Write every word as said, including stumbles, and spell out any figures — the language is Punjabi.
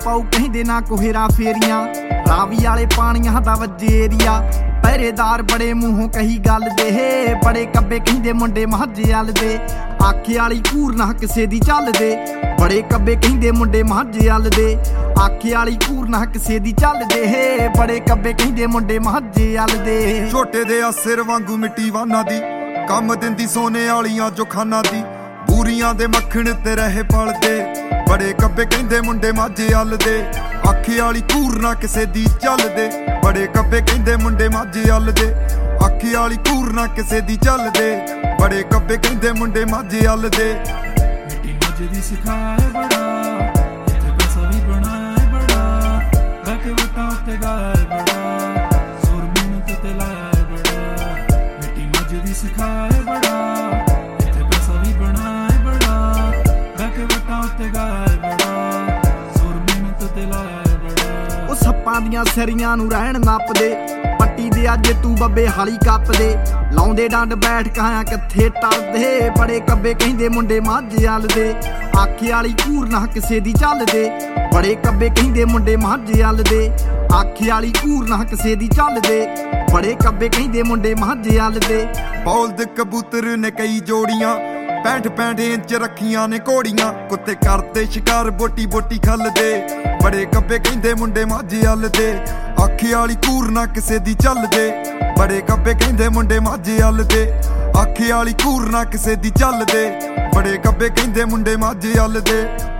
ਪਾਉ ਕਹਿੰਦੇ ਨਾ ਕੋਹਰਾ ਫੇਰੀਆਂ ਰਾਵੀ ਵਾਲੇ ਪਾਣੀਆਂ ਦਾ ਵੱਜੇ ਏਰੀਆ ਪਹਿਰੇਦਾਰ ਬੜੇ ਮੂੰਹੋਂ ਕਹੀ ਗੱਲ ਦੇ ਬੜੇ ਕੱਬੇ ਕਹਿੰਦੇ ਮੁੰਡੇ ਮਾਝੇ ਵੱਲ ਦੇ ਆਖੇ ਵਾਲੀ ਘੂਰ ਨਾ ਕਿਸੇ ਦੀ ਚੱਲਦੇ ਬੜੇ ਕੱਬੇ ਕਹਿੰਦੇ ਮੁੰਡੇ ਮਾਝੇ ਵੱਲ ਦੇ ਆਖੇ ਵਾਲੀ ਘੂਰ ਨਾ ਕਿਸੇ ਦੀ ਚੱਲਦੇ ਬੜੇ ਕੱਬੇ ਕਹਿੰਦੇ ਮੁੰਡੇ ਮਾਝੇ ਵੱਲ ਦੇ ਛੋਟੇ ਦੇ ਆ ਸਿਰ ਵਾਂਗੂ ਮਿੱਟੀ ਵਾਨਾਂ ਦੀ ਕੰਮ ਦਿੰਦੀ ਸੋਨੇ ਵਾਲੀਆਂ ਜੋ ਖਾਨਾਂ ਦੀ ਬੂਰੀਆਂ ਦੇ ਮੱਖਣ ਤੇ ਰਹੇ ਪਲਦੇ ਬੜੇ ਕੱਬੇ ਕਹਿੰਦੇ ਮੁੰਡੇ ਮਾਝੇ ਵੱਲ ਦੇ ਆਖੇ ਵਾਲੀ ਘੂਰ ਨਾ ਕਿਸੇ ਦੀ ਚੱਲਦੇ ਬੜੇ ਕੱਬੇ ਕਹਿੰਦੇ ਮੁੰਡੇ ਮਾਝੇ ਵੱਲ ਦੇ ਆਖੇ ਵਾਲੀ ਘੂਰ ਨਾ ਕਿਸੇ ਦੀ ਚੱਲਦੇ ਬੜੇ ਕੱਬੇ ਕਹਿੰਦੇ ਮੁੰਡੇ ਮਾਝੇ ਵੱਲ ਦੇ ਮਿੱਟੀ ਮਾਝੇ ਦੀ ਸਿਖਾਏ ਬੜਾ ਇੱਥੇ ਪੈਸਾ ਵੀ ਬਣਾਏ ਬੜਾ ਬਹਿ ਕੇ ਵਟਾਂ ਉੱਤੇ ਗਾਏ ਬੜਾ ਸੁਰ ਮਿਹਨਤ ਤੇ ਲਾਏ ਬੜਾ ਮਿੱਟੀ ਮਾਝੇ ਦੀ ਸਿਖਾਏ ਬੜਾ ਇੱਥੇ ਪੈਸਾ ਵੀ ਬਣਾਏ ਬੜਾ ਬਹਿ ਕੇ ਵਟਾਂ ਉੱਤੇ ਗਾਏ ਬੜਾ ਸੁਰ ਮਿਹਨਤ ਤੇ ਲਾਏ ਬੜਾ ਉਹ ਸੱਪਾਂ ਦੀਆਂ ਸਿਰੀਆਂ ਨੂੰ ਰਹਿਣ ਨੱਪਦੇ ਪੱਟੀ ਦੇ ਅੱਜ ਤੂੰ ਬੱਬੇ ਹਾਲੀ ਕੱਪਦੇ ਲਾਉਂਦੇ ਡੰਡ ਬੈਠ ਕਾਇਆ ਕਿੱਥੇ ਟਰਦੇ ਬੜੇ ਕੱਬੇ ਕਹਿੰਦੇ ਮੁੰਡੇ ਮਾਝੇ ਵੱਲ ਦੇ ਆਖੇ ਵਾਲੀ ਘੂਰ ਨਾ ਕਿਸੇ ਦੀ ਚੱਲਦੇ ਬੜੇ ਕੱਬੇ ਕਹਿੰਦੇ ਮੁੰਡੇ ਮਾਝੇ ਵੱਲ ਦੇ ਆਖੇ ਵਾਲੀ ਘੂਰ ਨਾ ਕਿਸੇ ਦੀ ਚੱਲਦੇ ਬੜੇ ਕੱਬੇ ਕਹਿੰਦੇ ਮੁੰਡੇ ਮਾਝੇ ਵੱਲ ਦੇ ਬੌਲਦ ਕਬੂਤਰ ਨੇ ਕਈ ਜੋੜੀਆਂ ਪੈਂਠ ਪੈਂਠ ਇੰਚ ਰੱਖੀਆਂ ਨੇ ਘੋੜੀਆਂ ਕੁੱਤੇ ਕਰਦੇ ਸ਼ਿਕਾਰ ਬੋਟੀ ਬੋਟੀ ਖੱਲਦੇ ਬੜੇ ਕੱਬੇ ਕਹਿੰਦੇ ਮੁੰਡੇ ਮਾਝੇ ਵੱਲ ਦੇ ਆਖੇ ਵਾਲੀ ਘੂਰ ਨਾ ਕਿਸੇ ਦੀ ਚੱਲਦੇ ਬੜੇ ਕੱਬੇ ਕਹਿੰਦੇ ਮੁੰਡੇ ਮਾਝੇ ਵੱਲ ਦੇ ਆਖੇ ਵਾਲੀ ਘੂਰ ਨਾ ਕਿਸੇ ਦੀ ਚੱਲਦੇ ਬੜੇ ਕੱਬੇ ਕਹਿੰਦੇ ਮੁੰਡੇ ਮਾਝੇ ਵੱਲ ਦੇ